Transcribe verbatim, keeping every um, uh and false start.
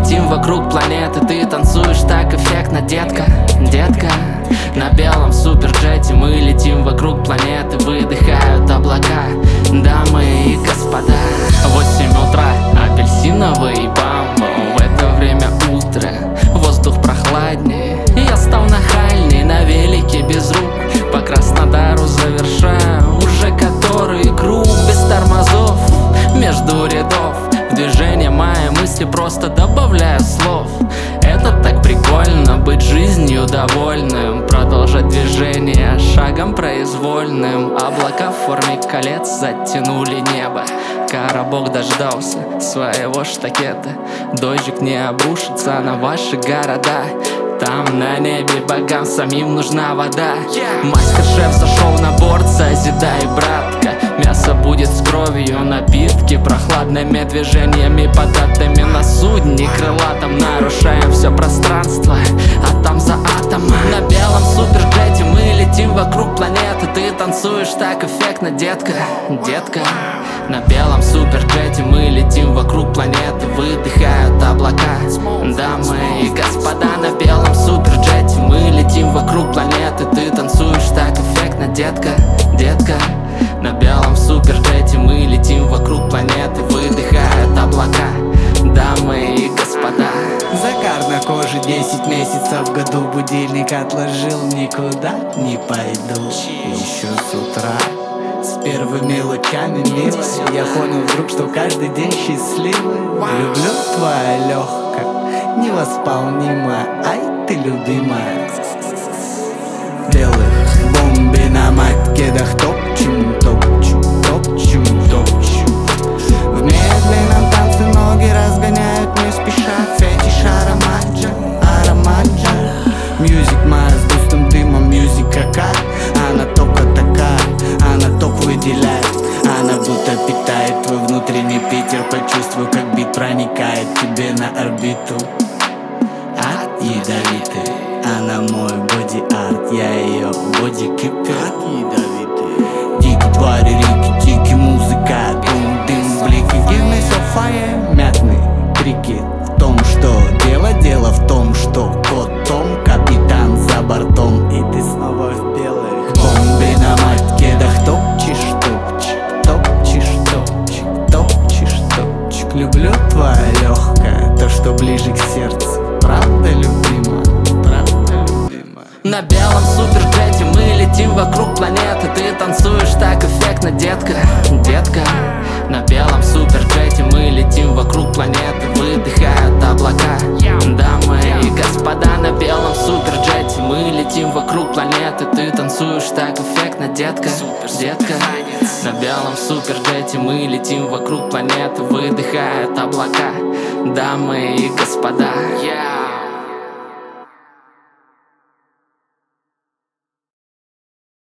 летим вокруг планеты. Ты танцуешь так эффектно, детка, детка. На белом суперджете мы летим вокруг планеты. Выдыхают облака, дамы и господа. Восемь утра, апельсиновый бамбо. В это время утра, воздух прохладнее. Я стал нахальней на велике без рук. По Краснодару завершаю уже который круг. Без тормозов, между рядов. В движение мои мысли просто добавляю слов. Это так прикольно, быть жизнью довольным. Продолжать движение шагом произвольным. Облака в форме колец затянули небо. Коробок дождался своего штакета. Дождик не обрушится на ваши города. Там на небе богам самим нужна вода. Мастер-шеф зашел на борт, созидай, братка. Мясо будет с кровью, напитки прохладными движениями, податыми на судне крылатом. Нарушаем все пространство, атом за атомом. На белом суперджете мы летим вокруг планеты. Ты танцуешь так эффектно, детка, детка. На белом суперджете мы летим вокруг планеты. Выдыхают облака, дамы и господа. На белом суперджете мы летим вокруг планеты. Ты танцуешь так эффектно, детка, детка. На белом суперджете мы летим вокруг планеты. Выдыхают облака, дамы и господа. Загар на коже, десять месяцев в году. Будильник отложил, никуда не пойду. Еще с утра с первыми лучами мира я понял вдруг, что каждый день счастливый. Люблю твоя легкая, невосполнимая. Ай, ты любимая. Белых бомби на маткедах топчем, топчем, топчем, топчем. В медленном танце ноги разгоняют не спеша. Фетиш аромаджа, аромаджа. Мьюзик моя с густым дымом, мьюзик какая. Она только такая, она ток выделяет. Она будто питает твой внутренний Питер. Почувствуй, как бит проникает тебе на орбиту. Ад ядовитый, она мой боди-арт, я ее боди-кипер. Ад ядовитый. Дикий твари, рики, дикий музыка, дым, дым, блики. Give me so fire, мятные крики. В том, что дело, дело в том, что кот Том, капитан за бортом. И ты снова в белых бомби на маткедах топчешь, топчешь, топчешь, топчешь, топчешь, топчешь. Люблю твоя легкая, то, что ближе к сердцу. Правда, любимая, правда, любимая. На белом суперджете мы летим вокруг планеты. Ты танцуешь так эффектно, детка, детка. На белом суперджете мы летим вокруг планеты. Выдыхают облака, дамы и господа. На белом суперджете мы летим вокруг планеты. Ты танцуешь так эффектно, детка, детка. На белом суперджете мы летим вокруг планеты. Выдыхают облака, дамы и господа.